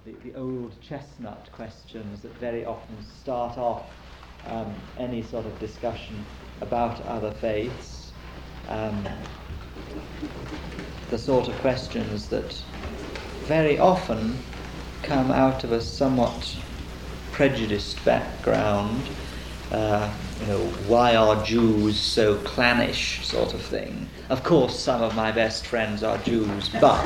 the old chestnut questions that very often start off any sort of discussion about other faiths, the sort of questions that very often come out of a somewhat prejudiced background, why are Jews so clannish sort of thing. Of course, some of my best friends are Jews, but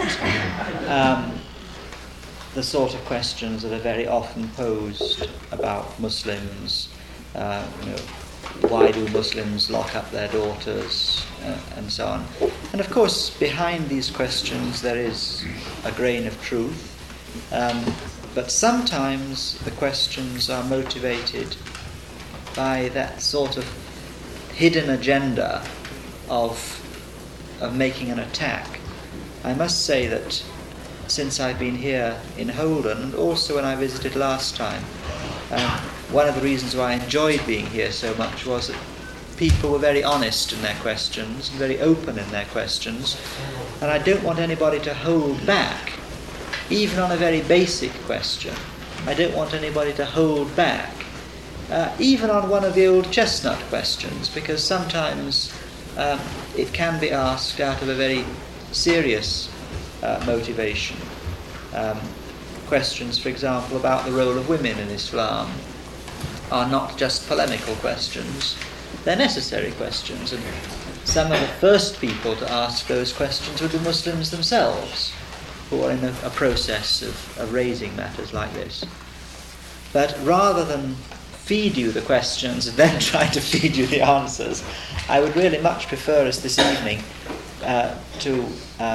the sort of questions that are very often posed about Muslims, why do Muslims lock up their daughters, and so on. And of course, behind these questions there is a grain of truth, but sometimes the questions are motivated by that sort of hidden agenda of making an attack. I must say that since I've been here in Holden, and also when I visited last time, one of the reasons why I enjoyed being here so much was that people were very honest in their questions and very open in their questions, and I don't want anybody to hold back, even on a very basic question. I don't want anybody to hold back, even on one of the old chestnut questions, because sometimes it can be asked out of a very serious motivation. Questions, for example, about the role of women in Islam are not just polemical questions, they're necessary questions, and some of the first people to ask those questions would be Muslims themselves, who are in a process of raising matters like this. But rather than feed you the questions and then try to feed you the answers, I would really much prefer us this evening to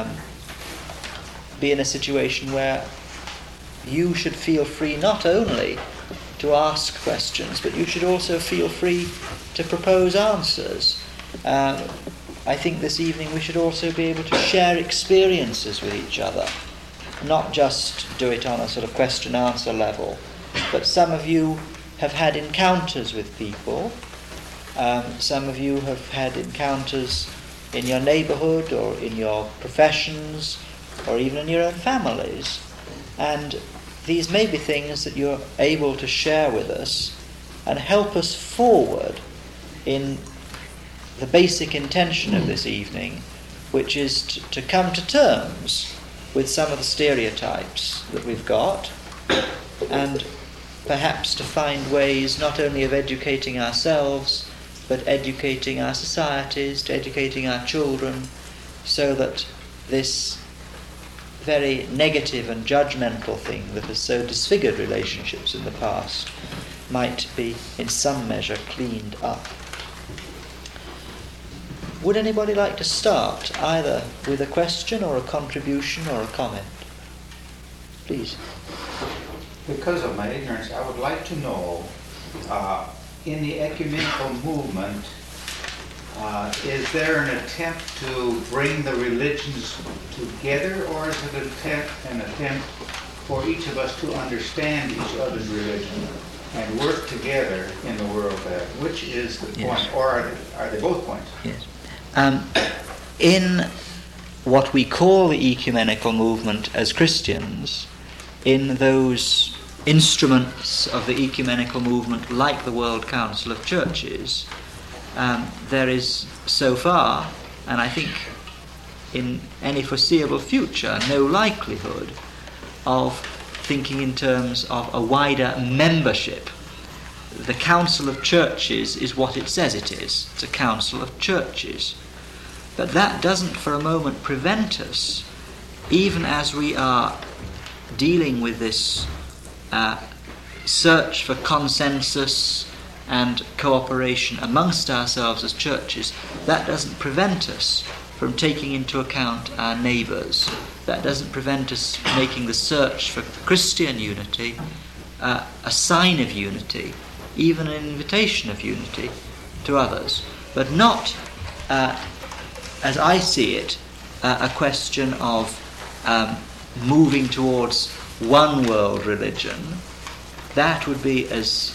be in a situation where you should feel free not only to ask questions, but you should also feel free to propose answers. I think this evening we should also be able to share experiences with each other, not just do it on a sort of question-answer level, but some of you have had encounters with people, some of you have had encounters in your neighbourhood or in your professions or even in your own families, and these may be things that you're able to share with us and help us forward in the basic intention of this evening, which is to come to terms with some of the stereotypes that we've got, and perhaps to find ways not only of educating ourselves, but educating our societies, to educating our children, so that this very negative and judgmental thing that has so disfigured relationships in the past might be in some measure cleaned up. Would anybody like to start either with a question or a contribution or a comment? Please. Because of my ignorance, I would like to know, in the ecumenical movement, is there an attempt to bring the religions together, or is it an attempt for each of us to understand each other's religion and work together in the world? Which is the point, yes. Or are they both points? Yes. In what we call the ecumenical movement as Christians, in those instruments of the ecumenical movement like the World Council of Churches, there is so far, and I think in any foreseeable future, no likelihood of thinking in terms of a wider membership. The Council of Churches is what it says it is. It's a council of churches. But that doesn't for a moment prevent us, even as we are dealing with this search for consensus and cooperation amongst ourselves as churches, that doesn't prevent us from taking into account our neighbours. That doesn't prevent us making the search for Christian unity a sign of unity, even an invitation of unity to others, but not, as I see it, a question of moving towards one world religion. That would be as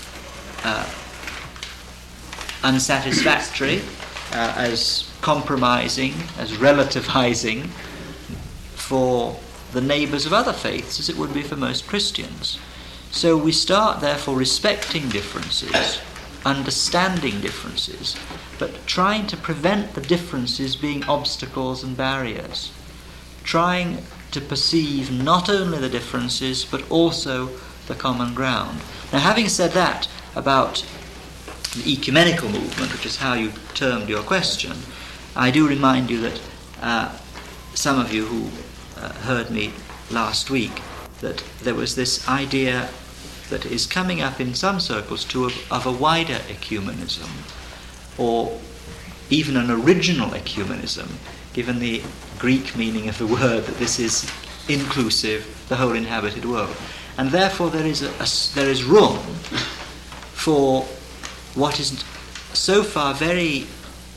unsatisfactory, as compromising, as relativizing for the neighbours of other faiths as it would be for most Christians. So we start, therefore, respecting differences, understanding differences, but trying to prevent the differences being obstacles and barriers. Trying to perceive not only the differences, but also the common ground. Now, having said that about the ecumenical movement, which is how you termed your question, I do remind you that some of you who heard me last week, that there was this idea that is coming up in some circles too of a wider ecumenism, or even an original ecumenism, given the Greek meaning of the word, that this is inclusive, the whole inhabited world. And therefore there is room for what is so far very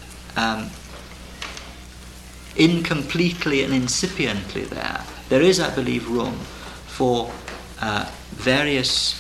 incompletely and incipiently there. There is, I believe, room for various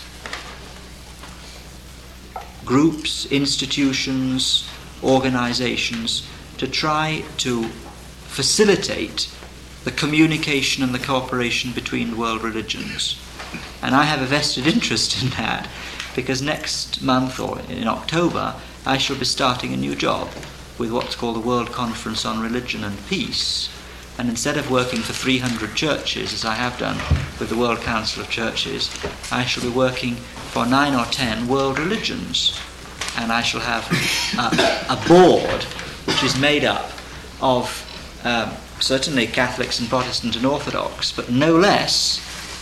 groups, institutions, organizations to try to facilitate the communication and the cooperation between world religions. And I have a vested interest in that, because next month, or in October, I shall be starting a new job with what's called the World Conference on Religion and Peace. And instead of working for 300 churches, as I have done with the World Council of Churches, I shall be working for 9 or 10 world religions. And I shall have a board which is made up of certainly Catholics and Protestant and Orthodox, but no less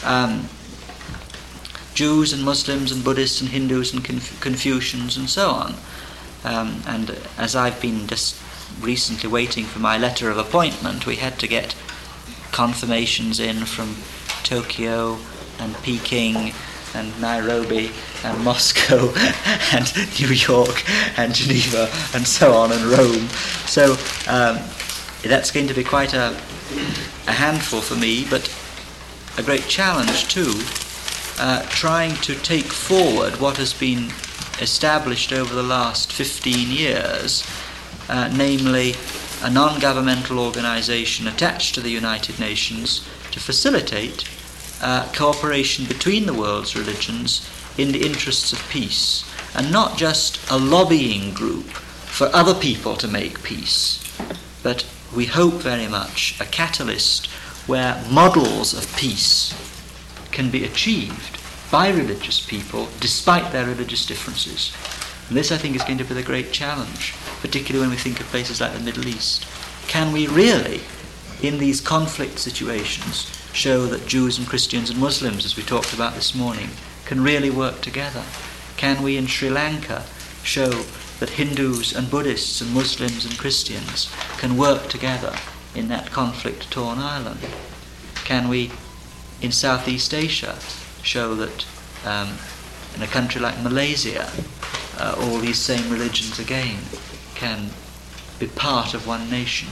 Jews and Muslims and Buddhists and Hindus and Confucians and so on. And as I've been just recently waiting for my letter of appointment, we had to get confirmations in from Tokyo and Peking and Nairobi and Moscow and New York and Geneva and so on, and Rome. So that's going to be quite a handful for me, but a great challenge too, trying to take forward what has been established over the last 15 years, namely a non-governmental organization attached to the United Nations to facilitate cooperation between the world's religions in the interests of peace, and not just a lobbying group for other people to make peace, but we hope very much a catalyst where models of peace can be achieved by religious people despite their religious differences. And this, I think, is going to be the great challenge, particularly when we think of places like the Middle East. Can we really, in these conflict situations, show that Jews and Christians and Muslims, as we talked about this morning, can really work together? Can we in Sri Lanka show that Hindus and Buddhists and Muslims and Christians can work together in that conflict-torn island? Can we, in Southeast Asia, show that in a country like Malaysia, all these same religions again can be part of one nation?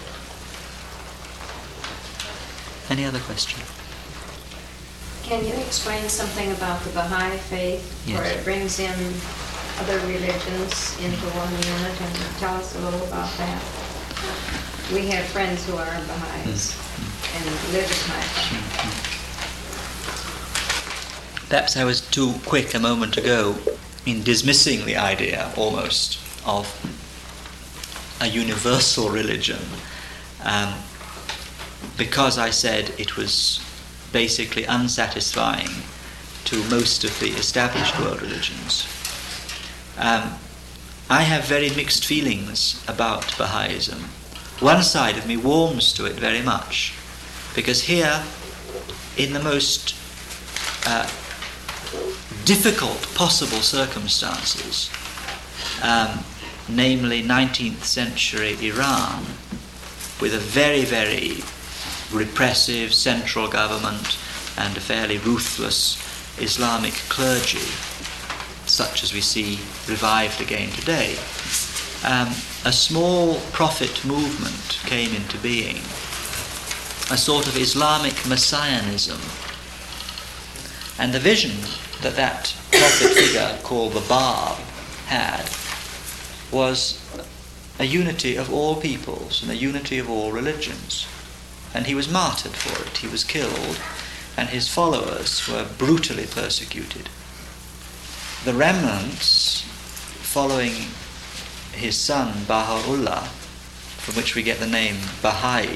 Any other question? Can you explain something about the Baha'i faith, Yes. where it brings in other religions into one unit, and tell us a little about that? We have friends who are Baha'is and live as Baha'is. Perhaps I was too quick a moment ago in dismissing the idea almost of a universal religion, because I said it was basically unsatisfying to most of the established world religions. I have very mixed feelings about Baha'ism. One side of me warms to it very much, because here, in the most difficult possible circumstances, namely 19th century Iran, with a very, very repressive central government and a fairly ruthless Islamic clergy, such as we see revived again today, a small prophet movement came into being, a sort of Islamic messianism. And the vision that that prophet figure called the Bab had was a unity of all peoples and a unity of all religions. and he was martyred for it. He was killed, and his followers were brutally persecuted. The remnants, following his son Baha'u'llah, from which we get the name Baha'i,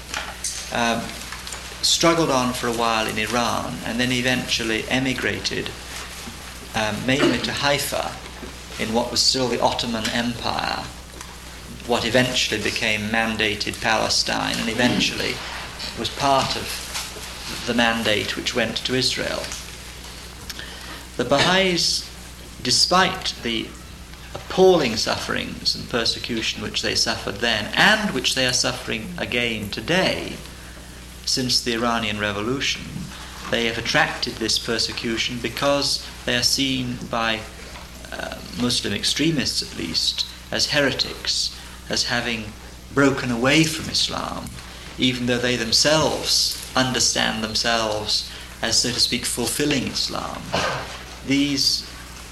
struggled on for a while in Iran and then eventually emigrated mainly to Haifa in what was still the Ottoman Empire, what eventually became mandated Palestine and eventually was part of the mandate which went to Israel. The Baha'is, despite the appalling sufferings and persecution which they suffered then and which they are suffering again today since the Iranian Revolution, they have attracted this persecution because they are seen by Muslim extremists at least as heretics, as having broken away from Islam, even though they themselves understand themselves as, so to speak, fulfilling Islam. These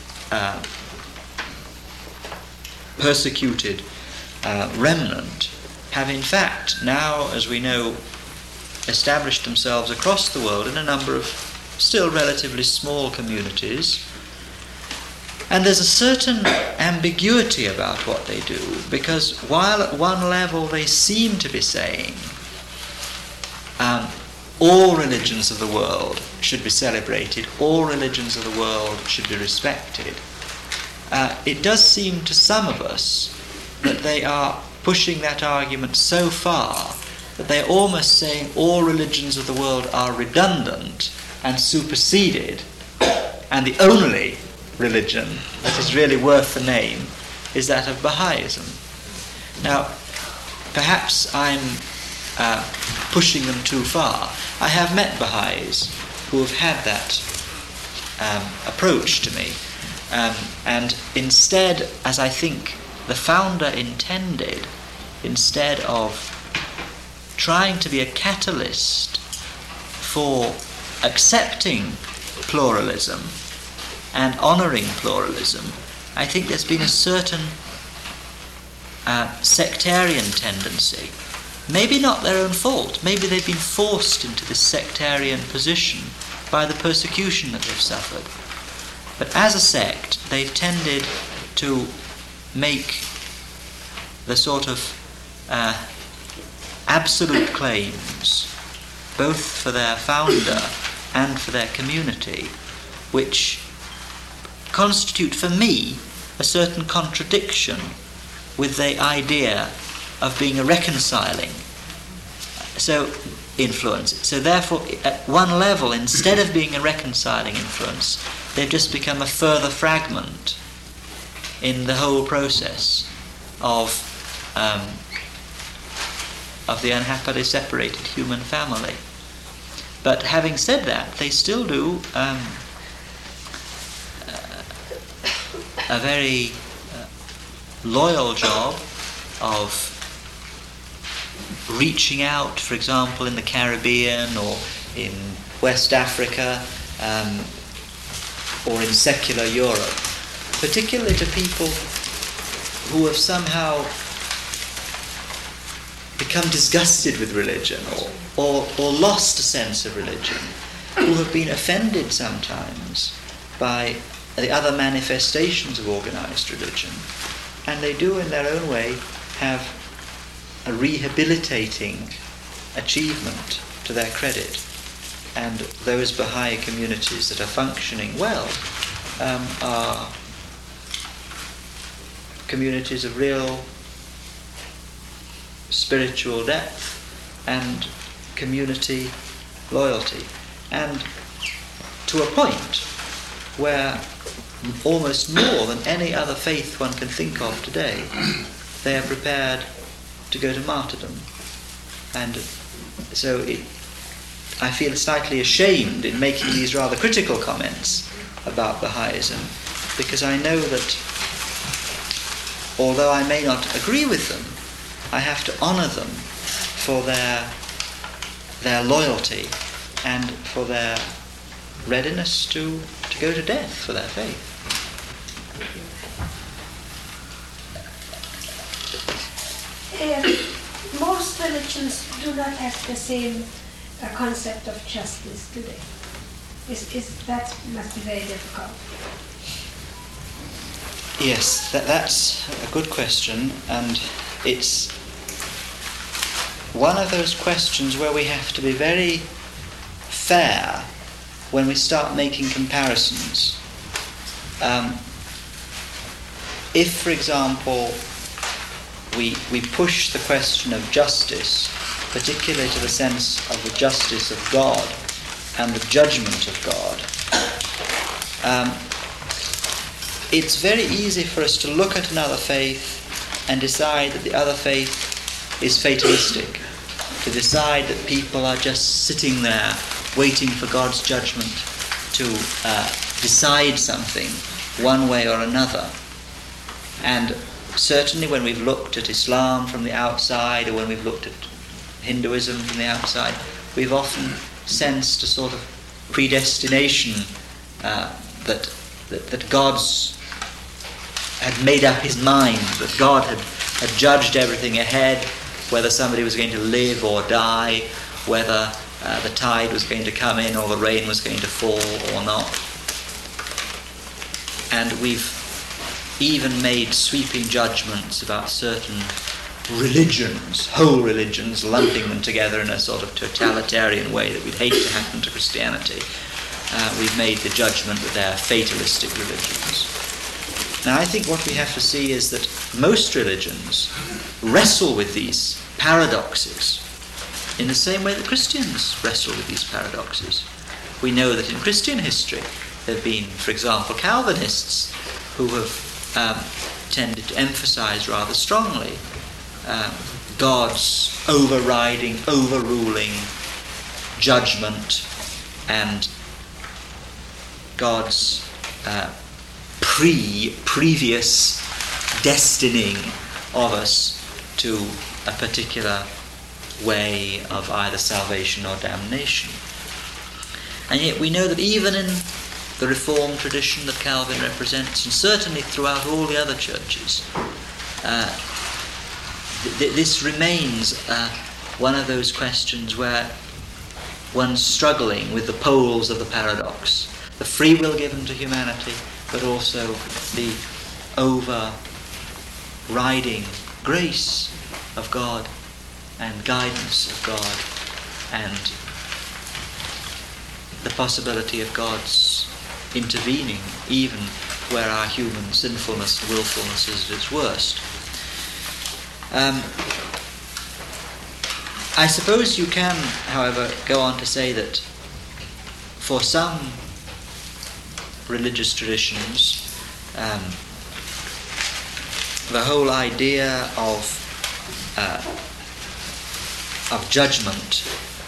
persecuted remnant have in fact now, as we know, established themselves across the world in a number of still relatively small communities. And there's a certain ambiguity about what they do, because while at one level they seem to be saying all religions of the world should be celebrated, all religions of the world should be respected, it does seem to some of us that they are pushing that argument so far that they are almost saying all religions of the world are redundant and superseded, and the only religion that is really worth the name is that of Baha'ism. Now, perhaps I'm pushing them too far. I have met Baha'is who have had that approach to me, and instead, as I think the founder intended, instead of trying to be a catalyst for accepting pluralism and honouring pluralism, I think there's been a certain sectarian tendency. Maybe not their own fault. Maybe they've been forced into this sectarian position by the persecution that they've suffered. But as a sect, they've tended to make the sort of absolute claims, both for their founder and for their community, which constitute for me a certain contradiction with the idea of being a reconciling influence. So therefore, at one level, instead of being a reconciling influence, they've just become a further fragment in the whole process of the unhappily separated human family. But having said that, they still do a very loyal job of reaching out, for example, in the Caribbean or in West Africa or in secular Europe, particularly to people who have somehow become disgusted with religion or lost a sense of religion, who have been offended sometimes by the other manifestations of organized religion. And they do in their own way have a rehabilitating achievement to their credit. And those Baha'i communities that are functioning well are communities of real spiritual depth and community loyalty. And to a point where almost more than any other faith one can think of today, they are prepared to go to martyrdom. And so I feel slightly ashamed in making these rather critical comments about Baha'ism, because I know that although I may not agree with them, I have to honour them for their loyalty and for their readiness to go to death for their faith. Most religions do do not have the same concept of justice, do they? That must be very difficult. Yes, that's a good question, and it's one of those questions where we have to be very fair when we start making comparisons. If, for example, we push the question of justice, particularly to the sense of the justice of God and the judgment of God, it's very easy for us to look at another faith and decide that the other faith is fatalistic, to decide that people are just sitting there waiting for God's judgment to decide something one way or another. And certainly when we've looked at Islam from the outside, or when we've looked at Hinduism from the outside, we've often sensed a sort of predestination that God's had made up his mind, that God had judged everything ahead, whether somebody was going to live or die, whether the tide was going to come in or the rain was going to fall or not. And we've even made sweeping judgments about certain religions, whole religions, lumping them together in a sort of totalitarian way that we'd hate to happen to Christianity. We've made the judgment that they're fatalistic religions. Now, I think what we have to see is that most religions wrestle with these paradoxes in the same way that Christians wrestle with these paradoxes. We know that in Christian history there have been, for example, Calvinists who have tended to emphasize rather strongly God's overriding, overruling judgment and God's previous destining of us to a particular way of either salvation or damnation. And yet we know that even in the Reformed tradition that Calvin represents, and certainly throughout all the other churches, this remains one of those questions where one's struggling with the poles of the paradox. The free will given to humanity, but also the overriding grace of God and guidance of God and the possibility of God's intervening even where our human sinfulness and willfulness is at its worst. I suppose you can, however, go on to say that for some religious traditions, the whole idea of judgment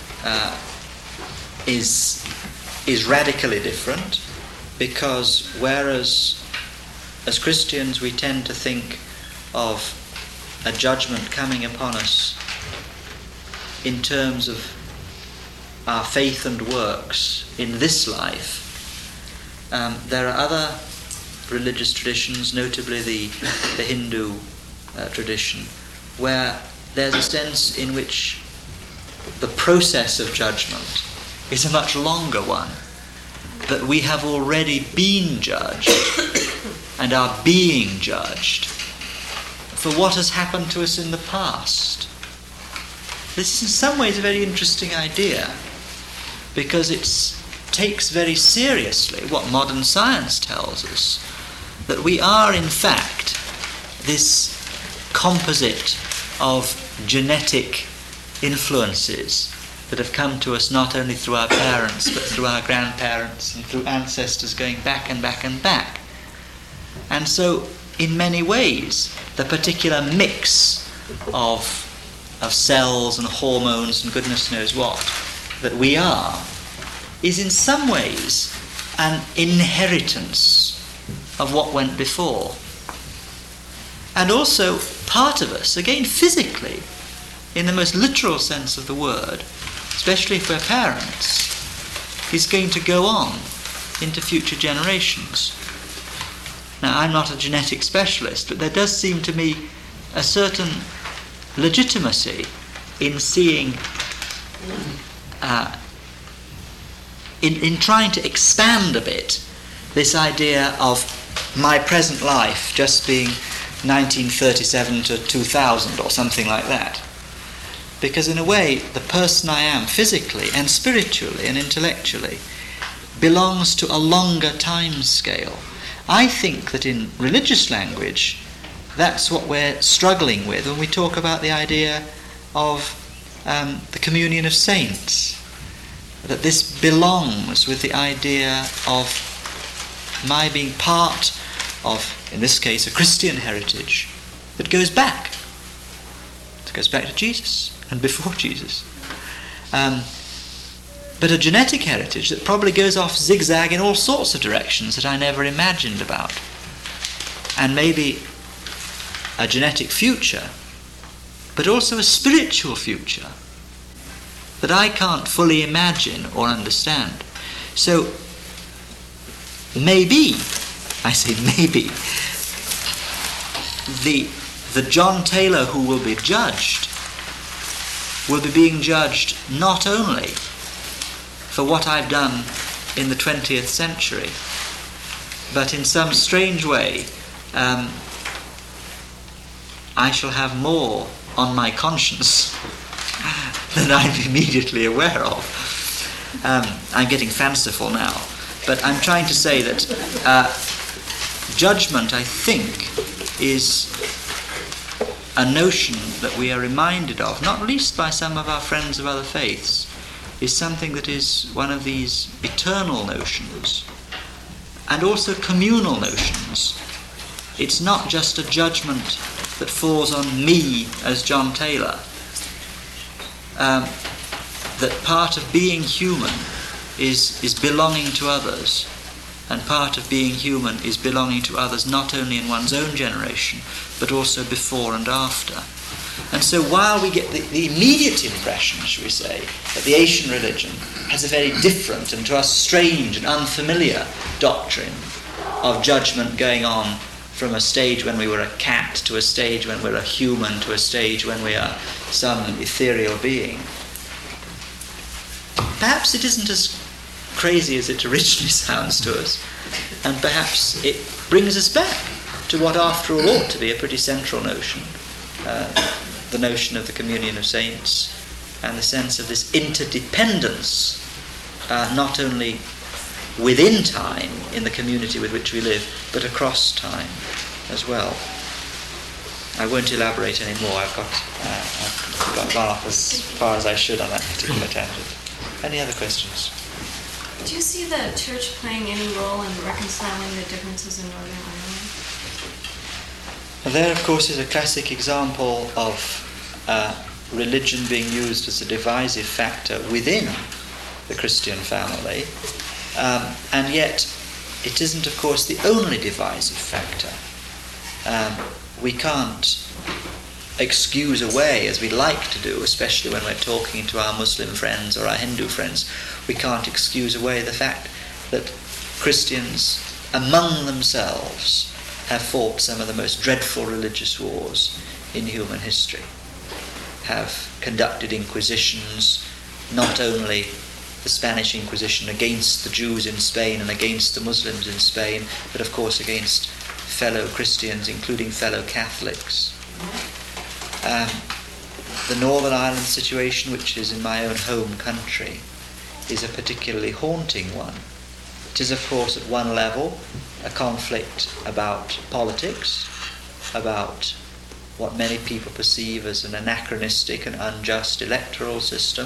is radically different, because whereas as Christians we tend to think of a judgment coming upon us in terms of our faith and works in this life, there are other religious traditions, notably the Hindu tradition, where there's a sense in which the process of judgment is a much longer one, that we have already been judged and are being judged for what has happened to us in the past. This is in some ways a very interesting idea, because it takes very seriously what modern science tells us, that we are in fact this composite of genetic influences that have come to us not only through our parents but through our grandparents and through ancestors going back and back and back. And so in many ways the particular mix of cells and hormones and goodness knows what that we are is in some ways an inheritance of what went before. And also part of us, again physically, in the most literal sense of the word, especially if we're parents, is going to go on into future generations. Now, I'm not a genetic specialist, but there does seem to me a certain legitimacy in seeing, in trying to expand a bit this idea of my present life just being 1937 to 2000 or something like that. Because in a way, the person I am physically and spiritually and intellectually belongs to a longer time scale. I think that in religious language, that's what we're struggling with when we talk about the idea of the communion of saints. That this belongs with the idea of my being part of, in this case, a Christian heritage that goes back. It goes back to Jesus and before Jesus. But a genetic heritage that probably goes off zigzag in all sorts of directions that I never imagined about. And maybe a genetic future, but also a spiritual future that I can't fully imagine or understand. So maybe, I say maybe, the John Taylor who will be judged will be being judged not only for what I've done in the 20th century, but in some strange way I shall have more on my conscience than I'm immediately aware of. I'm getting fanciful now, but I'm trying to say that judgment, I think, is a notion that we are reminded of, not least by some of our friends of other faiths, is something that is one of these eternal notions, and also communal notions. It's not just a judgment that falls on me as John Taylor. That part of being human is belonging to others, and part of being human is belonging to others not only in one's own generation, but also before and after. And so while we get the immediate impression, shall we say, that the Asian religion has a very different and to us strange and unfamiliar doctrine of judgment going on from a stage when we were a cat to a stage when we're a human to a stage when we are some ethereal being, perhaps it isn't as crazy as it originally sounds to us, and perhaps it brings us back to what after all ought to be a pretty central notion, the notion of the communion of saints and the sense of this interdependence, not only within time in the community with which we live, but across time as well. I won't elaborate anymore. I've got off as far as I should on that particular tangent. Any other questions? Do you see the church playing any role in reconciling the differences in Northern Ireland? Well, there, of course, is a classic example of religion being used as a divisive factor within the Christian family, and yet it isn't, of course, the only divisive factor. We can't excuse away, as we like to do, especially when we're talking to our Muslim friends or our Hindu friends, we can't excuse away the fact that Christians among themselves have fought some of the most dreadful religious wars in human history, have conducted inquisitions, not only the Spanish Inquisition against the Jews in Spain and against the Muslims in Spain, but of course against fellow Christians, including fellow Catholics. The Northern Ireland situation, which is in my own home country, is a particularly haunting one. It is, of course, at one level a conflict about politics, about what many people perceive as an anachronistic and unjust electoral system.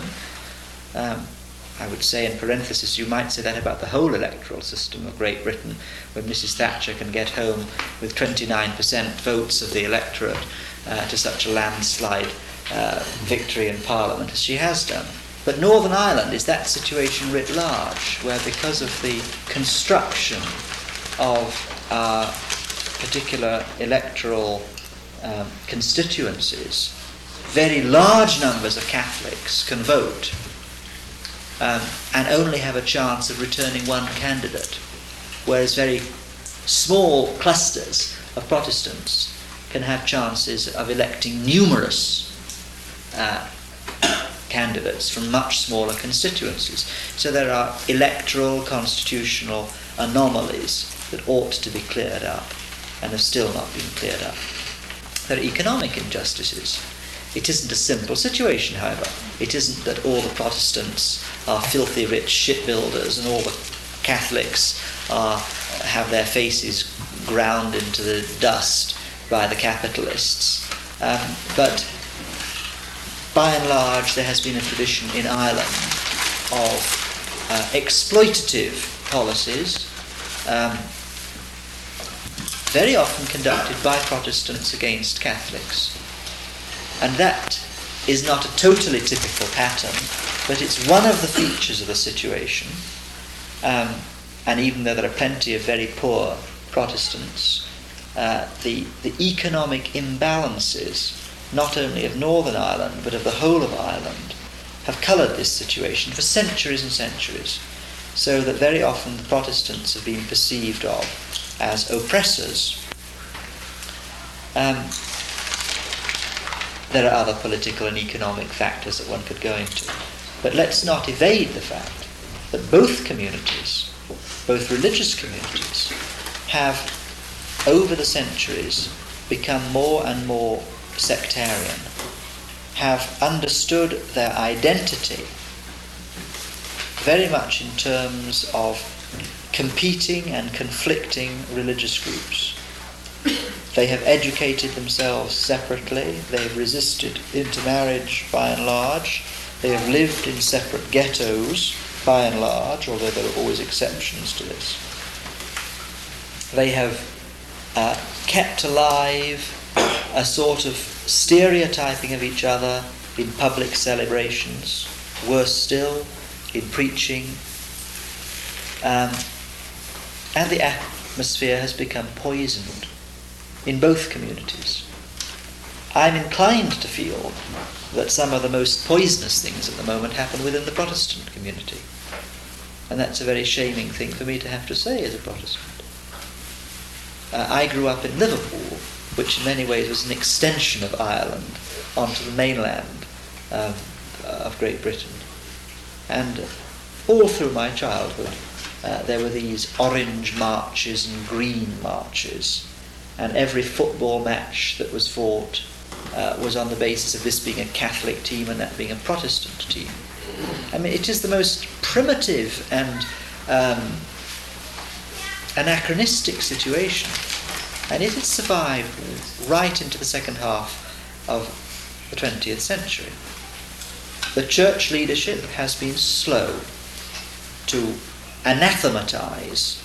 I would say, in parenthesis, you might say that about the whole electoral system of Great Britain, when Mrs. Thatcher can get home with 29% votes of the electorate to such a landslide victory in Parliament as she has done. But Northern Ireland is that situation writ large, where because of the construction of particular electoral constituencies, very large numbers of Catholics can vote and only have a chance of returning one candidate, whereas very small clusters of Protestants can have chances of electing numerous candidates from much smaller constituencies. So there are electoral, constitutional anomalies that ought to be cleared up and have still not been cleared up. There are economic injustices. It isn't a simple situation, however. It isn't that all the Protestants are filthy rich shipbuilders and all the Catholics have their faces ground into the dust by the capitalists. But by and large, there has been a tradition in Ireland of exploitative policies, very often conducted by Protestants against Catholics. And that is not a totally typical pattern, but it's one of the features of the situation. And even though there are plenty of very poor Protestants, the economic imbalances, not only of Northern Ireland, but of the whole of Ireland, have coloured this situation for centuries and centuries, so that very often the Protestants have been perceived of as oppressors. There are other political and economic factors that one could go into. But let's not evade the fact that both communities, both religious communities, have, over the centuries, become more and more sectarian, have understood their identity very much in terms of competing and conflicting religious groups. They have educated themselves separately, they have resisted intermarriage by and large, they have lived in separate ghettos by and large, although there are always exceptions to this. They have kept alive a sort of stereotyping of each other in public celebrations, worse still, in preaching, and the atmosphere has become poisoned in both communities. I'm inclined to feel that some of the most poisonous things at the moment happen within the Protestant community. And that's a very shaming thing for me to have to say as a Protestant. I grew up in Liverpool, which in many ways was an extension of Ireland onto the mainland of Great Britain. And all through my childhood, there were these orange marches and green marches, and every football match that was fought was on the basis of this being a Catholic team and that being a Protestant team. I mean, it is the most primitive and anachronistic situation, and it has survived right into the second half of the 20th century. The church leadership has been slow to anathematize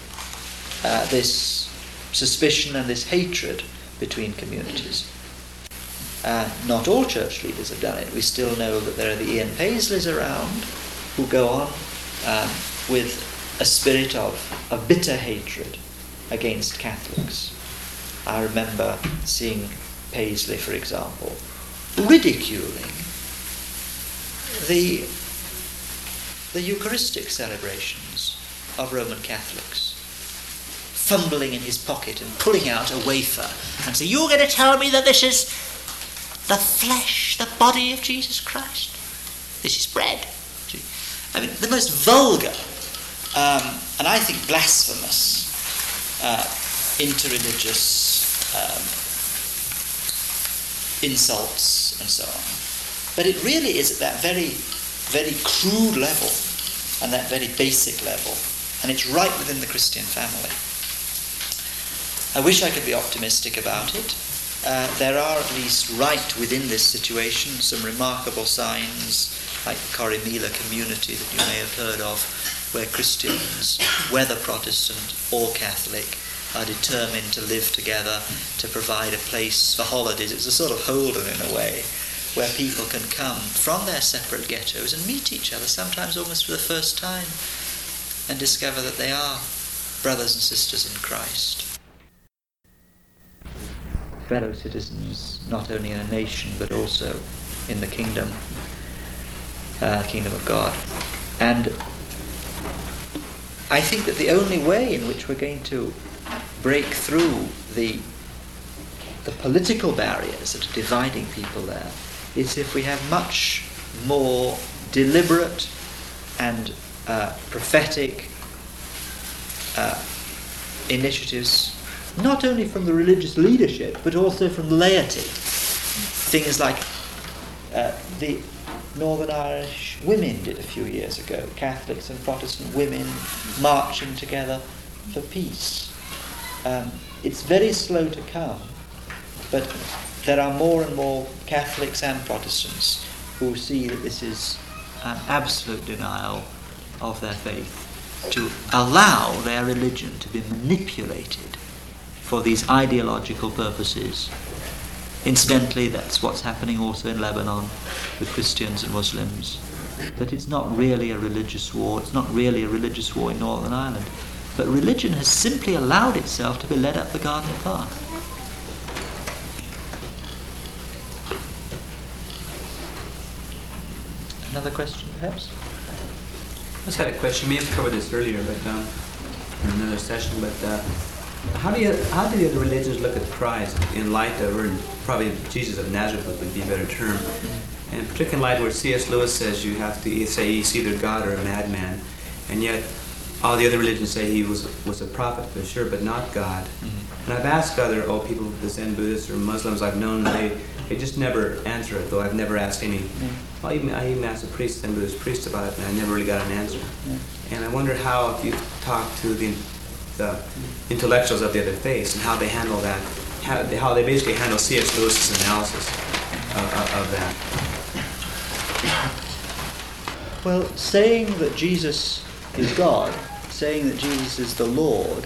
this suspicion and this hatred between communities. Not all church leaders have done it. We still know that there are the Ian Paisleys around who go on with a spirit of bitter hatred against Catholics. I remember seeing Paisley, for example, ridiculing the Eucharistic celebrations of Roman Catholics, fumbling in his pocket and pulling out a wafer and saying, "You're going to tell me that this is the flesh, the body of Jesus Christ? This is bread." I mean, the most vulgar and I think blasphemous interreligious insults and so on. But it really is at that very, very crude level and that very basic level, and it's right within the Christian family. I wish I could be optimistic about it. There are, at least right within this situation, some remarkable signs, like the Corrymeela community that you may have heard of, where Christians, whether Protestant or Catholic, are determined to live together, to provide a place for holidays. It's a sort of Holden in a way, where people can come from their separate ghettos and meet each other, sometimes almost for the first time, and discover that they are brothers and sisters in Christ. Fellow citizens, not only in a nation, but also in the kingdom of God. And I think that the only way in which we're going to break through the political barriers that are dividing people there is if we have much more deliberate and prophetic initiatives, not only from the religious leadership, but also from laity. Things like the Northern Irish women did a few years ago, Catholics and Protestant women marching together for peace. It's very slow to come, but there are more and more Catholics and Protestants who see that this is an absolute denial of their faith, to allow their religion to be manipulated for these ideological purposes. Incidentally, that's what's happening also in Lebanon with Christians and Muslims. That it's not really a religious war, it's not really a religious war in Northern Ireland, but religion has simply allowed itself to be led up the garden path. Another question, perhaps? I just had a question. We may have covered this earlier, but in another session. But how do the other religions look at Christ in light of, or probably Jesus of Nazareth would be a better term, and particularly in light where C.S. Lewis says you have to say he's either God or a madman, and yet all the other religions say he was a prophet for sure, but not God. Mm-hmm. And I've asked other people, the Zen Buddhists or Muslims I've known, they just never answer it, though I've never asked any. Mm-hmm. Well, I even asked a priest, Zen Buddhist priest about it, and I never really got an answer. Mm-hmm. And I wonder how, if you talk to the intellectuals of the other faiths and how they handle that, how they basically handle C.S. Lewis's analysis of that. Well, saying that Jesus is God, saying that Jesus is the Lord,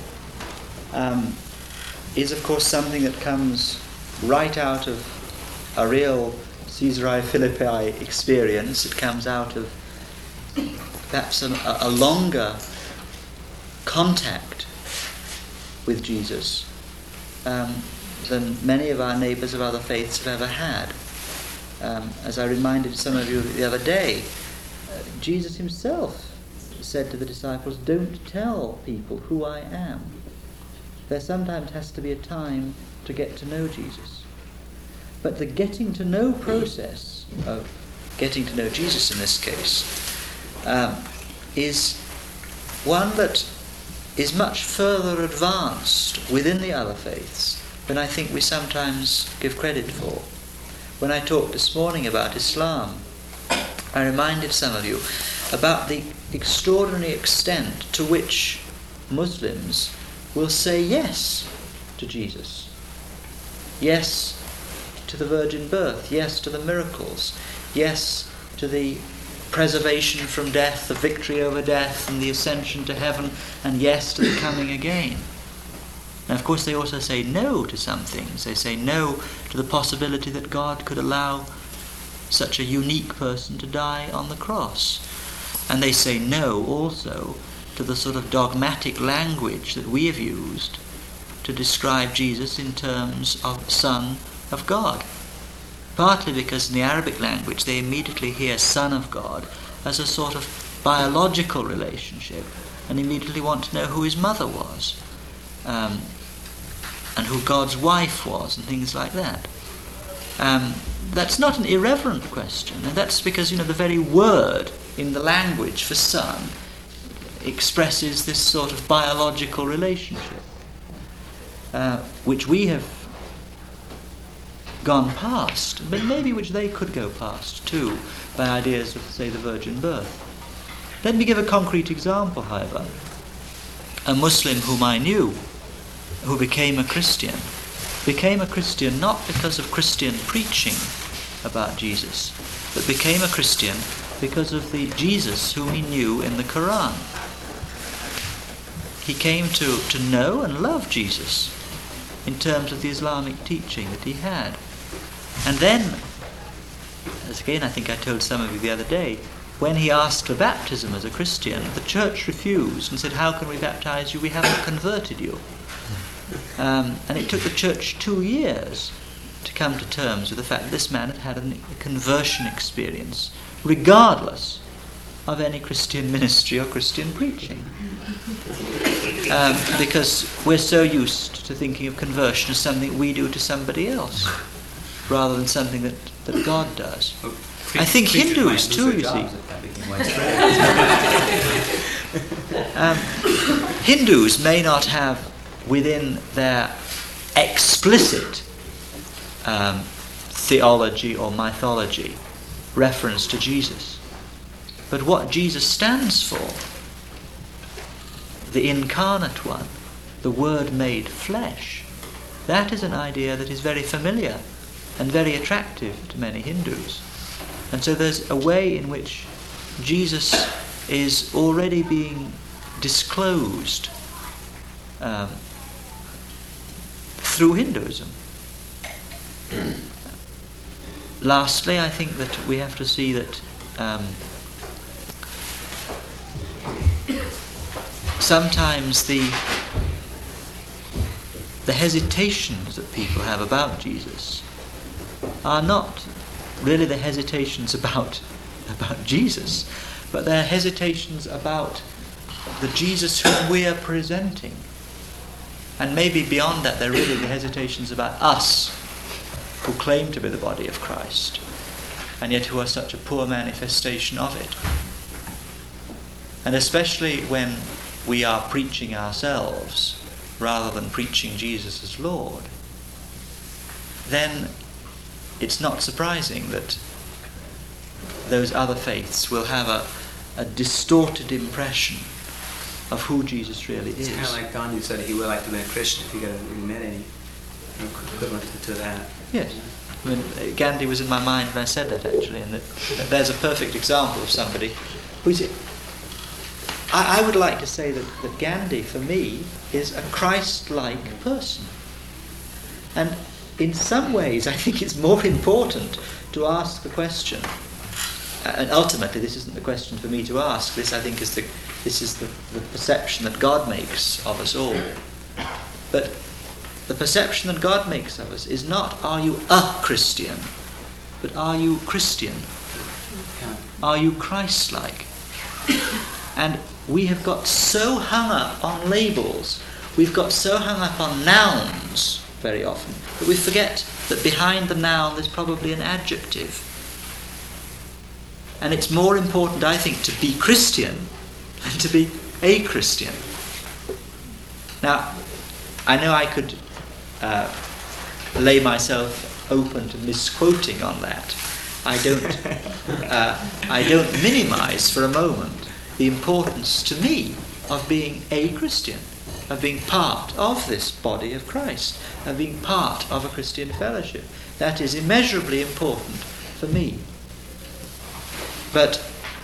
is of course something that comes right out of a real Caesarea Philippi experience. It comes out of perhaps a longer contact with Jesus than many of our neighbours of other faiths have ever had. As I reminded some of you the other day, Jesus himself said to the disciples, "Don't tell people who I am." There sometimes has to be a time to get to know Jesus. But the getting to know process of getting to know Jesus in this case is one that is much further advanced within the other faiths than I think we sometimes give credit for. When I talked this morning about Islam, I reminded some of you about the extraordinary extent to which Muslims will say yes to Jesus. Yes to the virgin birth. Yes to the miracles. Yes to the preservation from death, the victory over death, and the ascension to heaven, and yes to the coming again. Now, of course, they also say no to some things. They say no to the possibility that God could allow such a unique person to die on the cross. And they say no also to the sort of dogmatic language that we have used to describe Jesus in terms of Son of God. Partly because in the Arabic language they immediately hear Son of God as a sort of biological relationship and immediately want to know who his mother was and who God's wife was and things like that. That's not an irreverent question, and that's because, the very word in the language for son expresses this sort of biological relationship, which we have gone past, but maybe which they could go past too, by ideas of, say, the virgin birth. Let me give a concrete example, however. A Muslim whom I knew, who became a Christian not because of Christian preaching about Jesus, but became a Christian because of the Jesus whom he knew in the Quran. He came to know and love Jesus in terms of the Islamic teaching that he had. And then, as again I think I told some of you the other day, when he asked for baptism as a Christian, the church refused and said, "How can we baptize you? We haven't converted you." And it took the church 2 years to come to terms with the fact that this man had had a conversion experience, regardless of any Christian ministry or Christian preaching. Because we're so used to thinking of conversion as something we do to somebody else, rather than something that God does. I think Preachers Hindus might lose too, their you jobs see. if that became widespread. Hindus may not have within their explicit theology or mythology reference to Jesus. But what Jesus stands for, the incarnate one, the Word made flesh, that is an idea that is very familiar and very attractive to many Hindus. And so there's a way in which Jesus is already being disclosed through Hinduism. Lastly, I think that we have to see that sometimes the hesitations that people have about Jesus are not really the hesitations about Jesus, but they're hesitations about the Jesus whom we are presenting. And maybe beyond that, they're really the hesitations about us, who claim to be the body of Christ, and yet who are such a poor manifestation of it. And especially when we are preaching ourselves rather than preaching Jesus as Lord, then it's not surprising that those other faiths will have a distorted impression of who Jesus really is. It's kind of like Gandhi said he would like to be a Christian if he met any equivalent to that. Yes. I mean, Gandhi was in my mind when I said that, actually, and that there's a perfect example of somebody who's... I would like to say that Gandhi, for me, is a Christ-like person. And in some ways, I think it's more important to ask the question, and ultimately this isn't the question for me to ask, this I think is the perception that God makes of us all. But the perception that God makes of us is not, are you a Christian, but are you Christian? Are you Christ-like? And we have got so hung up on labels, we've got so hung up on nouns very often, that we forget that behind the noun there's probably an adjective. And it's more important, I think, to be Christian than to be a Christian. Now, I know I could lay myself open to misquoting on that. I don't minimize for a moment the importance to me of being a Christian, of being part of this body of Christ, of being part of a Christian fellowship. That is immeasurably important for me. But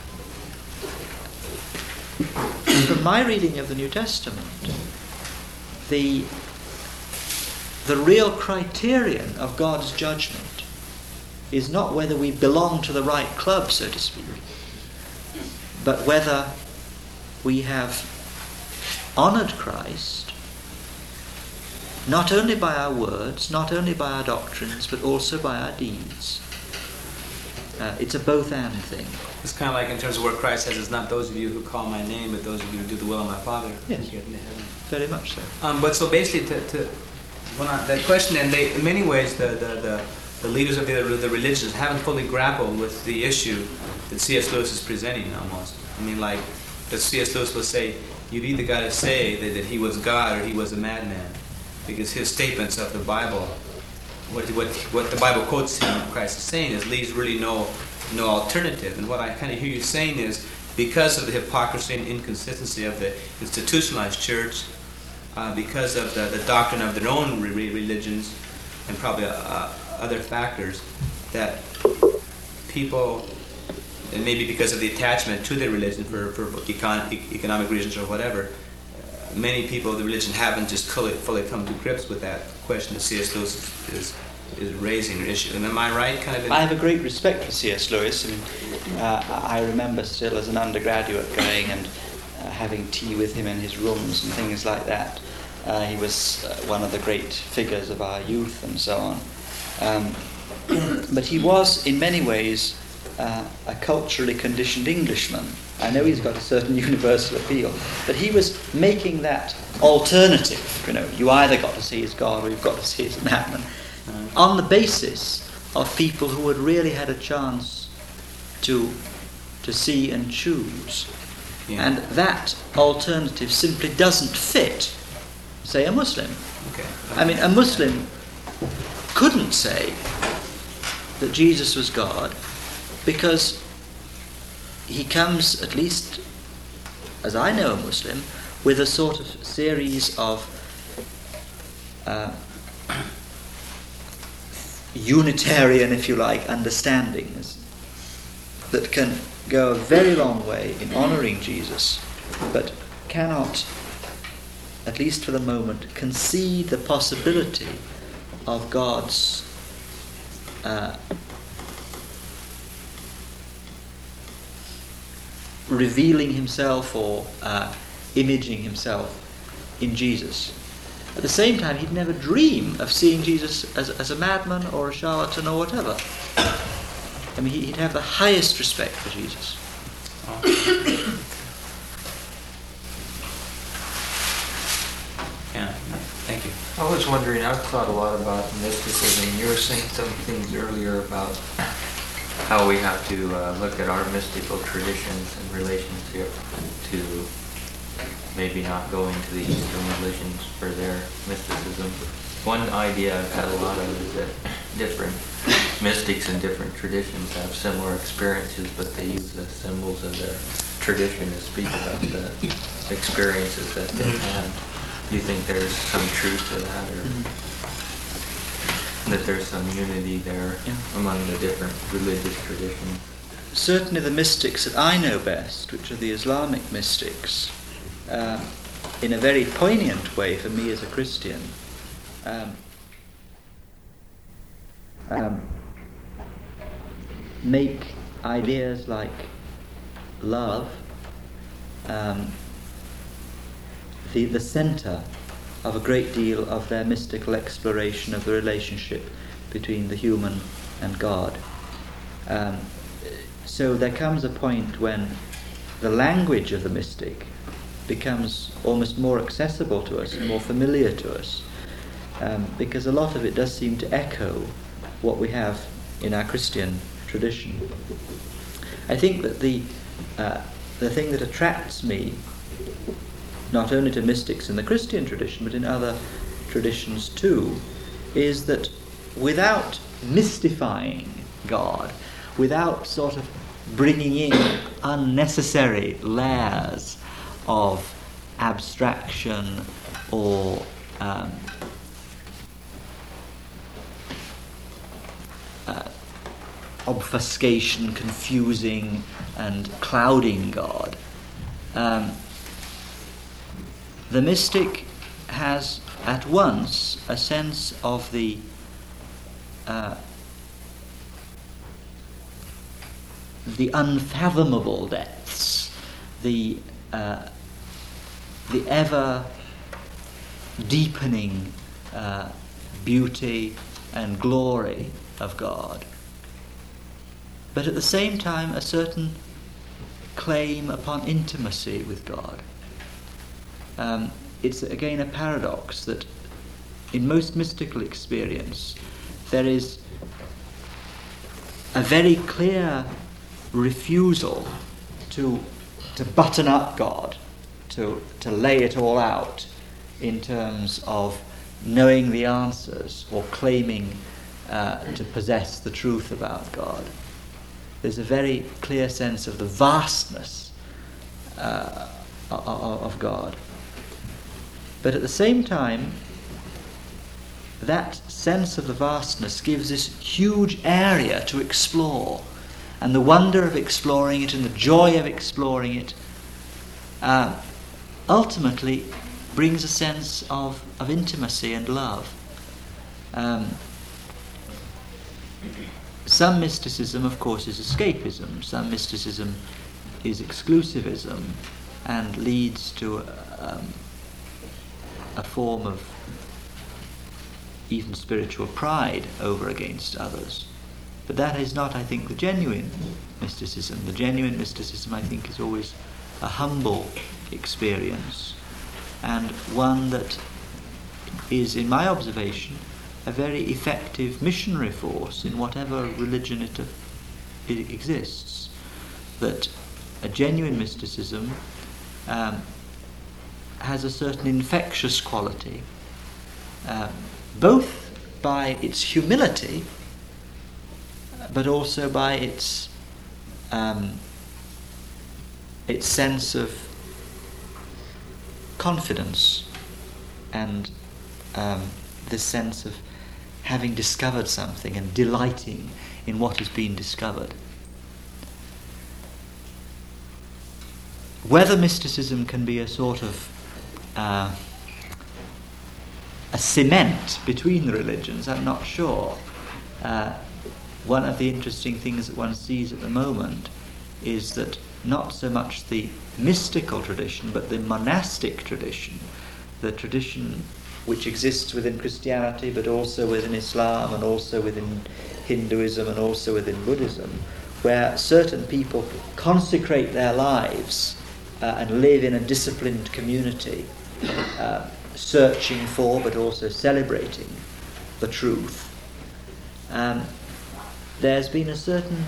from my reading of the New Testament, the real criterion of God's judgment is not whether we belong to the right club, so to speak, but whether we have honoured Christ, not only by our words, not only by our doctrines, but also by our deeds. It's a both-and thing. It's kind of like in terms of where Christ says, it's not those of you who call my name, but those of you who do the will of my Father. Yes, Get into heaven. very much so. But so basically, that question, and they, in many ways, the leaders of the religions haven't fully grappled with the issue that C.S. Lewis is presenting almost. I mean, like, that C.S. Lewis will say, you've either got to say that he was God or he was a madman, because his statements of the Bible, what the Bible quotes him, Christ is saying, is leaves really no alternative. And what I kind of hear you saying is, because of the hypocrisy and inconsistency of the institutionalized church, because of the doctrine of their own religions, and probably other factors, that people, and maybe because of the attachment to their religion for economic reasons or whatever, many people of the religion haven't just fully come to grips with that question that C.S. Lewis is raising or issue. And am I right? I have a great respect for C.S. Lewis, and I remember still as an undergraduate going and having tea with him in his rooms and things like that. He was one of the great figures of our youth and so on. But he was, in many ways, a culturally conditioned Englishman. I know he's got a certain universal appeal, but he was making that alternative. You either got to see as God or you've got to see as a madman, on the basis of people who had really had a chance to see and choose. Yeah. And that alternative simply doesn't fit, say, a Muslim. Okay. I mean, a Muslim couldn't say that Jesus was God because he comes, at least as I know a Muslim, with a sort of series of Unitarian, if you like, understandings that can go a very long way in honouring Jesus, but cannot, at least for the moment, concede the possibility of God's revealing himself or imaging himself in Jesus. At the same time, he'd never dream of seeing Jesus as a madman or a charlatan or whatever. I mean, he'd have the highest respect for Jesus. Yeah, thank you. I was wondering, I've thought a lot about mysticism. You were saying some things earlier about how we have to look at our mystical traditions in relationship to maybe not going to the Eastern religions for their mysticism. One idea I've had a lot of is that different mystics in different traditions have similar experiences, but they use the symbols of their tradition to speak about the experiences that they had. Do you think there's some truth to that, or that there's some unity there among the different religious traditions? Certainly the mystics that I know best, which are the Islamic mystics, in a very poignant way for me as a Christian, make ideas like love the centre of a great deal of their mystical exploration of the relationship between the human and God. So there comes a point when the language of the mystic becomes almost more accessible to us and more familiar to us, because a lot of it does seem to echo what we have in our Christian tradition. I think that the thing that attracts me, not only to mystics in the Christian tradition, but in other traditions too, is that without mystifying God, without sort of bringing in unnecessary layers of abstraction or obfuscation, confusing and clouding God, the mystic has at once a sense of the unfathomable depths, the ever deepening beauty and glory of God, but at the same time a certain claim upon intimacy with God. It's again a paradox that in most mystical experience there is a very clear refusal to button up God, to lay it all out in terms of knowing the answers or claiming to possess the truth about God. There's a very clear sense of the vastness of God. But at the same time, that sense of the vastness gives this huge area to explore, and the wonder of exploring it and the joy of exploring it ultimately brings a sense of intimacy and love. Some mysticism, of course, is escapism. Some mysticism is exclusivism and leads to a form of even spiritual pride over against others. But that is not, I think, the genuine mysticism. The genuine mysticism, I think, is always a humble experience, and one that is, in my observation, a very effective missionary force in whatever religion it exists. that a genuine mysticism has a certain infectious quality, both by its humility, but also by its sense of confidence and this sense of having discovered something and delighting in what has been discovered. Whether mysticism can be a sort of a cement between the religions, I'm not sure. One of the interesting things that one sees at the moment is that not so much the mystical tradition, but the monastic tradition, the tradition which exists within Christianity, but also within Islam, and also within Hinduism, and also within Buddhism, where certain people consecrate their lives and live in a disciplined community, searching for, but also celebrating the truth. There's been a certain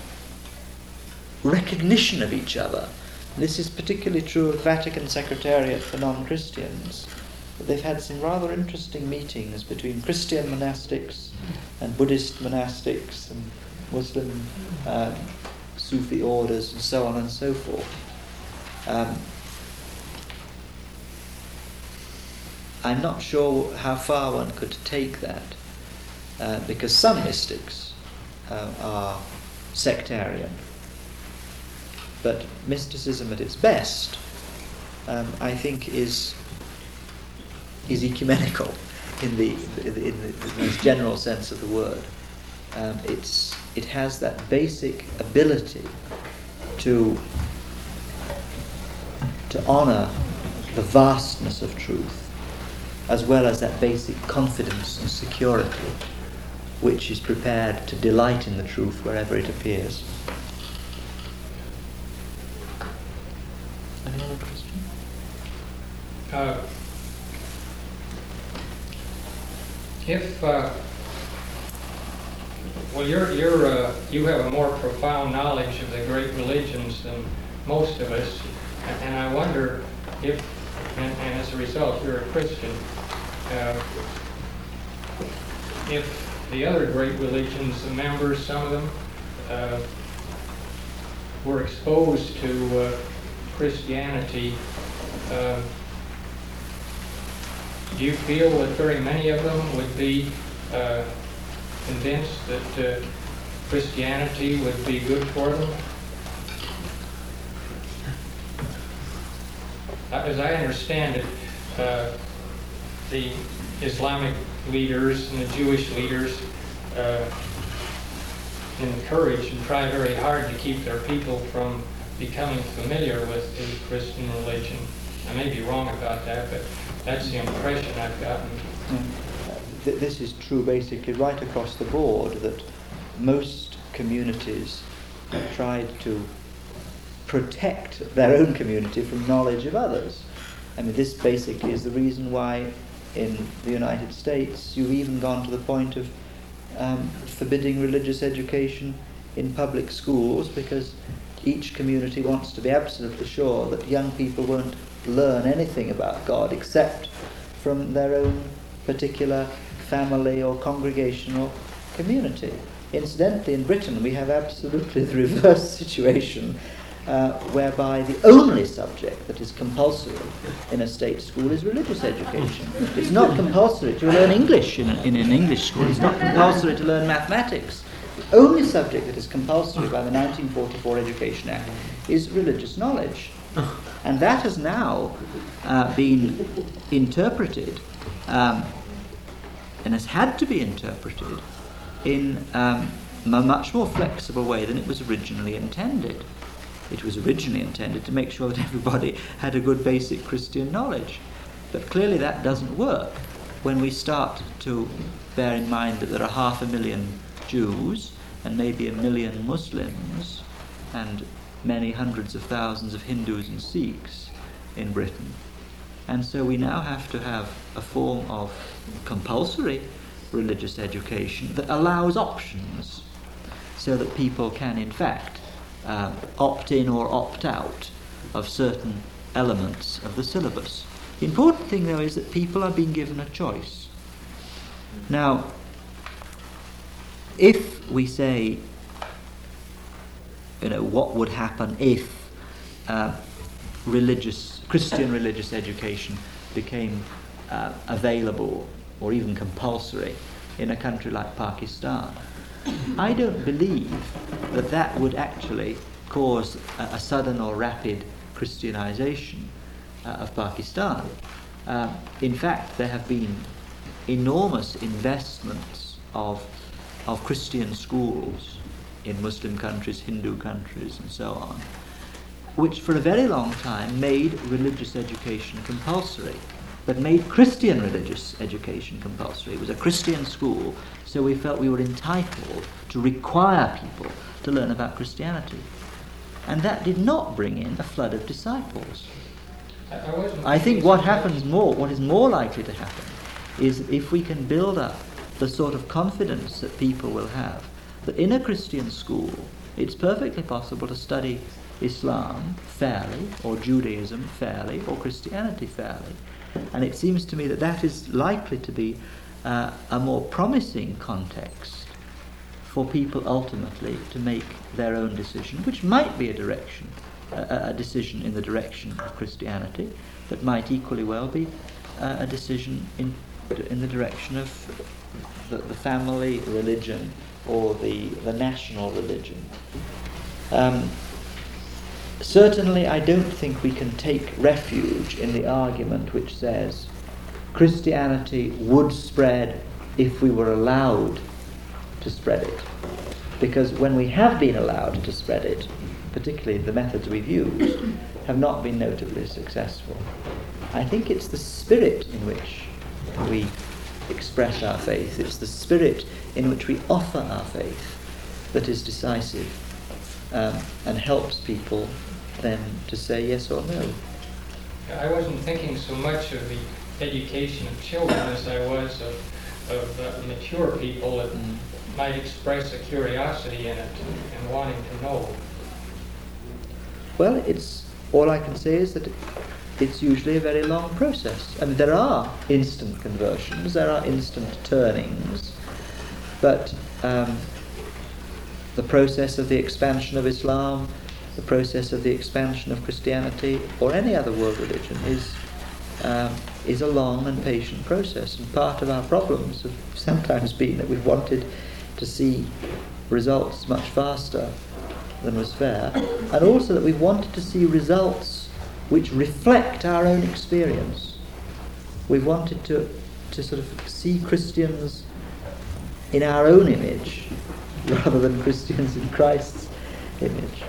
recognition of each other. This is particularly true of the Vatican Secretariat for Non-Christians. They've had some rather interesting meetings between Christian monastics and Buddhist monastics and Muslim Sufi orders and so on and so forth. I'm not sure how far one could take that, because some mystics are sectarian. But mysticism at its best, I think, is ecumenical in the most general sense of the word. It has that basic ability to honour the vastness of truth, as well as that basic confidence and security, which is prepared to delight in the truth wherever it appears. Any other question? You have a more profound knowledge of the great religions than most of us, and I wonder if, and as a result, you're a Christian, if the other great religions, the members, some of them, were exposed to Christianity, do you feel that very many of them would be convinced that Christianity would be good for them? As I understand it, the Islamic leaders and the Jewish leaders encourage and try very hard to keep their people from becoming familiar with the Christian religion. I may be wrong about that, but that's the impression I've gotten. This is true basically right across the board, that most communities have tried to protect their own community from knowledge of others. I mean, this basically is the reason why in the United States you've even gone to the point of forbidding religious education in public schools, because each community wants to be absolutely sure that young people won't learn anything about God except from their own particular family or congregational community. Incidentally, in Britain we have absolutely the reverse situation, whereby the only subject that is compulsory in a state school is religious education. It's not compulsory to learn English in an English school. It's not compulsory to learn mathematics. The only subject that is compulsory by the 1944 Education Act is religious knowledge. And that has now been interpreted, and has had to be interpreted, in a much more flexible way than it was originally intended. It was originally intended to make sure that everybody had a good basic Christian knowledge. But clearly that doesn't work when we start to bear in mind that there are 500,000 Jews and maybe 1 million Muslims and many hundreds of thousands of Hindus and Sikhs in Britain. And so we now have to have a form of compulsory religious education that allows options, so that people can in fact opt in or opt out of certain elements of the syllabus. The important thing, though, is that people are being given a choice. Now, if we say, what would happen if Christian religious education became available or even compulsory in a country like Pakistan, I don't believe that would actually cause a sudden or rapid Christianization of Pakistan. In fact, there have been enormous investments of Christian schools in Muslim countries, Hindu countries, and so on, which for a very long time made religious education compulsory, but made Christian religious education compulsory. It was a Christian school, so we felt we were entitled to require people to learn about Christianity. And that did not bring in a flood of disciples. I think what is more likely to happen is if we can build up the sort of confidence that people will have that in a Christian school it's perfectly possible to study Islam fairly, or Judaism fairly, or Christianity fairly. And it seems to me that is likely to be a more promising context for people ultimately to make their own decision, which might be a decision in the direction of Christianity, but might equally well be a decision in the direction of the family religion or the national religion. Certainly I don't think we can take refuge in the argument which says Christianity would spread if we were allowed to spread it. Because when we have been allowed to spread it, particularly the methods we've used, have not been notably successful. I think it's the spirit in which we express our faith, it's the spirit in which we offer our faith that is decisive and helps people then to say yes or no. I wasn't thinking so much of the education of children as I was of mature people that might express a curiosity in it and wanting to know. Well, all I can say is that it's usually a very long process. I mean, there are instant conversions, there are instant turnings, but the process of the expansion of Islam, the process of the expansion of Christianity, or any other world religion is a long and patient process. And part of our problems have sometimes been that we've wanted to see results much faster than was fair, and also that we've wanted to see results which reflect our own experience. We've wanted to sort of see Christians in our own image rather than Christians in Christ's image.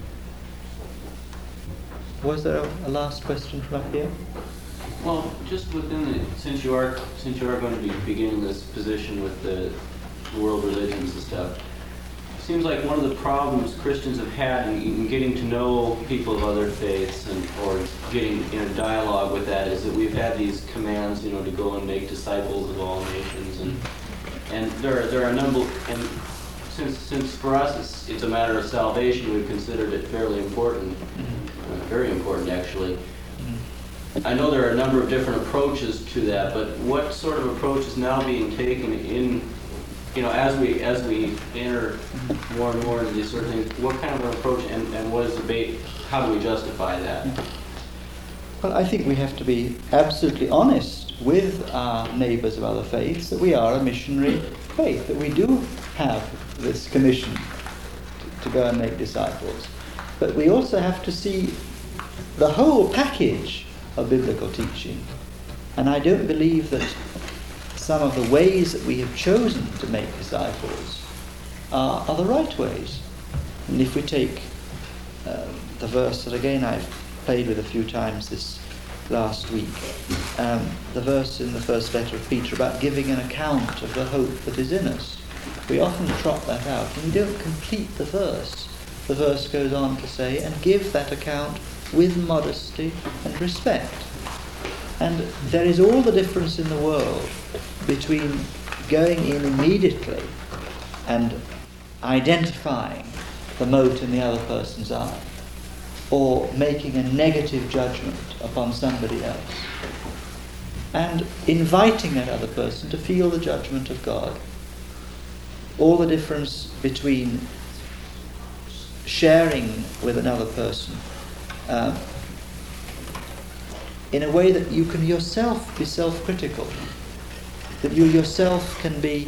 Was there a last question from up here? Well, just within since you are going to be beginning this position with the world religions and stuff, it seems like one of the problems Christians have had in getting to know people of other faiths or getting in a dialogue with that is that we've had these commands, to go and make disciples of all nations, and there are a number, and since for us it's a matter of salvation, we've considered it fairly important, very important actually. I know there are a number of different approaches to that, but what sort of approach is now being taken in, as we enter more and more into these sort of things, what kind of an approach and what is the debate, how do we justify that? Well, I think we have to be absolutely honest with our neighbours of other faiths that we are a missionary faith, that we do have this commission to go and make disciples. But we also have to see the whole package of biblical teaching. And I don't believe that some of the ways that we have chosen to make disciples are the right ways. And if we take the verse that again I've played with a few times this last week, the verse in the first letter of Peter about giving an account of the hope that is in us. We often trot that out and we don't complete the verse. The verse goes on to say, and give that account with modesty and respect. And there is all the difference in the world between going in immediately and identifying the mote in the other person's eye, or making a negative judgment upon somebody else, and inviting that other person to feel the judgment of God. All the difference between sharing with another person in a way that you can yourself be self-critical, that you yourself can be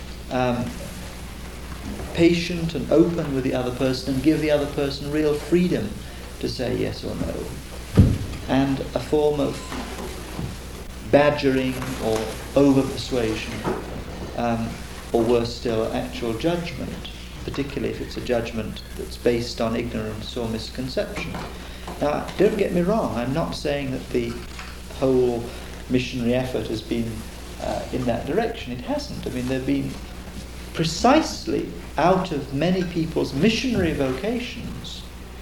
patient and open with the other person and give the other person real freedom to say yes or no, and a form of badgering or over-persuasion, or worse still, actual judgment, particularly if it's a judgment that's based on ignorance or misconception. Now, don't get me wrong, I'm not saying that the whole missionary effort has been in that direction. It hasn't. I mean, there have been precisely out of many people's missionary vocations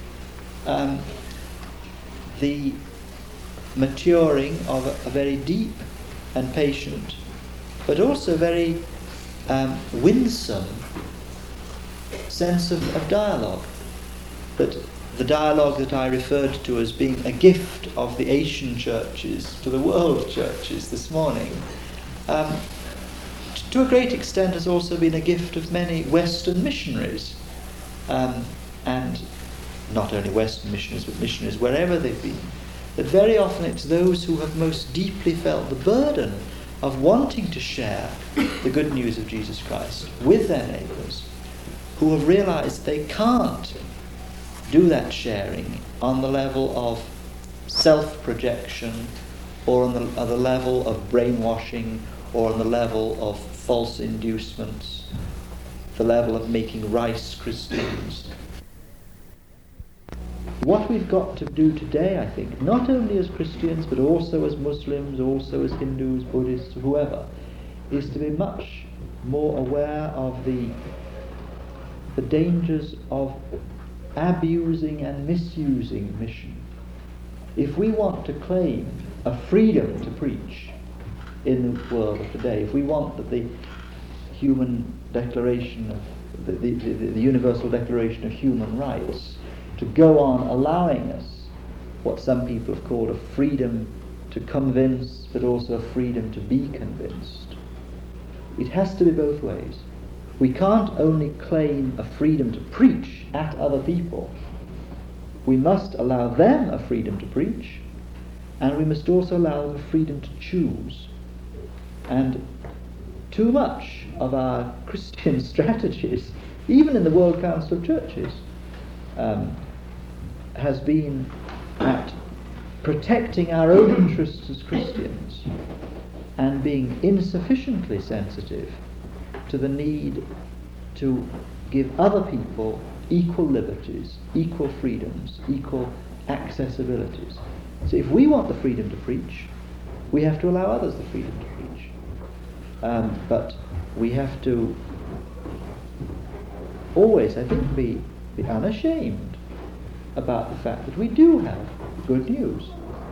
the maturing of a very deep and patient, but also very winsome sense of dialogue. That the dialogue that I referred to as being a gift of the Asian churches to the world churches this morning, to a great extent has also been a gift of many Western missionaries, and not only Western missionaries, but missionaries wherever they've been. That very often it's those who have most deeply felt the burden of wanting to share the good news of Jesus Christ with their neighbours, who have realised they can't do that sharing on the level of self-projection, or on the level of brainwashing, or on the level of false inducements, the level of making rice Christians. What we've got to do today, I think, not only as Christians, but also as Muslims, also as Hindus, Buddhists, whoever, is to be much more aware of the dangers of abusing and misusing mission. If we want to claim a freedom to preach in the world of today, if we want that the human declaration of the Universal Declaration of Human Rights to go on allowing us what some people have called a freedom to convince, but also a freedom to be convinced, it has to be both ways. We can't only claim a freedom to preach at other people. We must allow them a freedom to preach, and we must also allow them a freedom to choose. And too much of our Christian strategies, even in the World Council of Churches, has been at protecting our own interests as Christians and being insufficiently sensitive to the need to give other people equal liberties, equal freedoms, equal accessibilities. So if we want the freedom to preach, we have to allow others the freedom to preach. But we have to always, I think, be unashamed about the fact that we do have good news.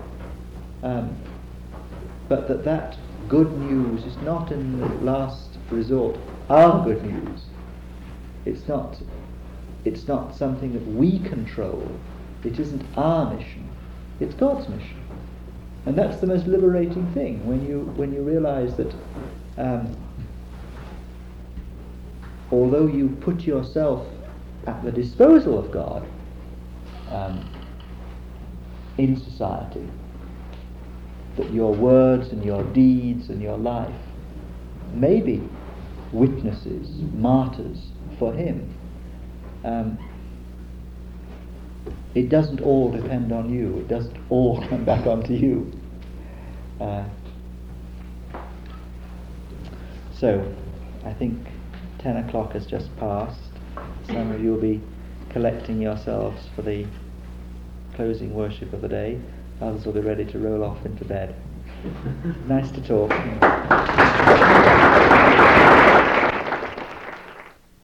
But that good news is not in the last resort our good news. It's not something that we control. It isn't our mission. It's God's mission. And that's the most liberating thing, when you realise that although you put yourself at the disposal of God in society, that your words and your deeds and your life may be witnesses, martyrs for Him. It doesn't all depend on you. It doesn't all come back onto you. So, I think 10 o'clock has just passed. Some of you will be collecting yourselves for the closing worship of the day. Others will be ready to roll off into bed. Nice to talk.